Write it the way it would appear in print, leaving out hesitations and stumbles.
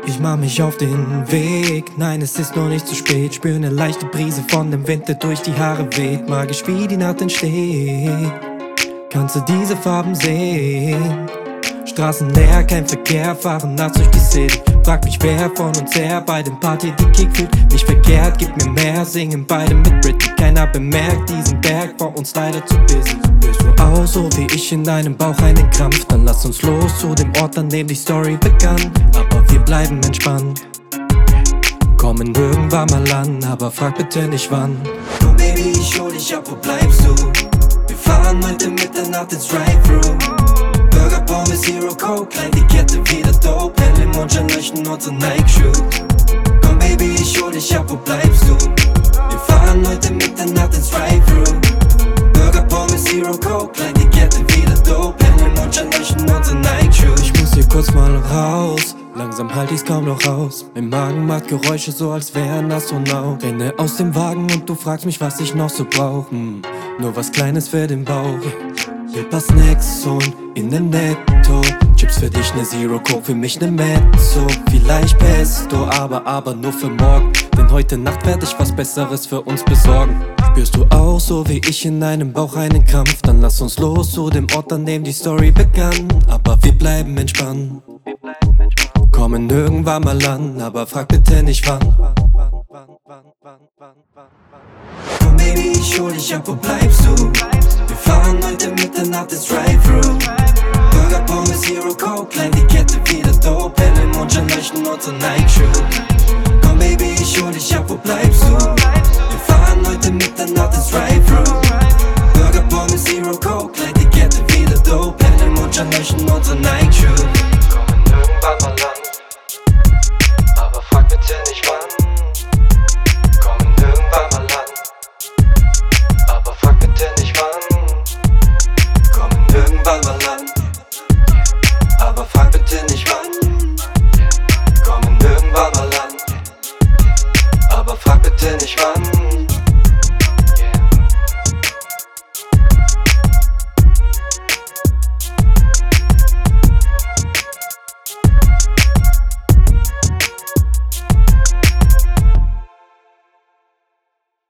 ich mach mich auf den Weg. Nein, es ist noch nicht zu spät. Spür eine leichte Brise von dem Wind, der durch die Haare weht. Magisch wie die Nacht entsteht. Kannst du diese Farben sehen? Straßen leer, kein Verkehr, fahren nachts durch die City. Frag mich, wer von uns her bei dem Party die Kick fühlt. Nicht verkehrt, gib mir mehr, singen beide mit Britney. Keiner bemerkt diesen Berg, vor uns leider zu busy. Spürst du auch so wie ich in deinem Bauch einen Krampf? Dann lass uns los zu dem Ort, an dem die Story begann. Aber wir bleiben entspannt, kommen irgendwann mal an, aber frag bitte nicht wann. Oh Baby, ich hol dich ab, wo bleibst du? Wir fahren heute Mitternacht ins Drive-Thru. Burger, Pommes, Zero Coke, klein die Kette wieder dope. Hell im Mondschein leuchten unsere Nike-Shoes. Komm Baby, ich hol dich ab, wo bleibst du? Wir fahren heute Mitternacht ins Drive-Thru. Burger, Pommes, Zero Coke, klein die Kette wieder dope. Hell im Mondschein leuchten unsere Nike-Shoes. Ich muss hier kurz mal raus, langsam halt ich's kaum noch aus. Mein Magen macht Geräusche so, als wär ein Astronaut. Renne aus dem Wagen und du fragst mich, was ich noch so brauch. Nur was Kleines für den Bauch. Will paar Snacks und in nem Netto. Chips für dich ne Zero Coke, für mich ne Mezzo. Vielleicht Pesto, aber nur für morgen. Denn heute Nacht werd ich was Besseres für uns besorgen. Spürst du auch so wie ich in deinem Bauch einen Krampf? Dann lass uns los zu dem Ort, an dem die Story begann. Aber wir bleiben entspannt, kommen irgendwann mal an, aber frag bitte nicht wann. Komm Baby, ich hol dich ab, wo bleibst du? Wir fahren heute Mitternacht ins Drive-Thru. Burger, Pommes, Zero Coke, klein die Kette wieder dope. Hell im Mondschein leuchten unsere Nike-Shoes. Komm Baby, ich hol dich ab, wo bleibst du?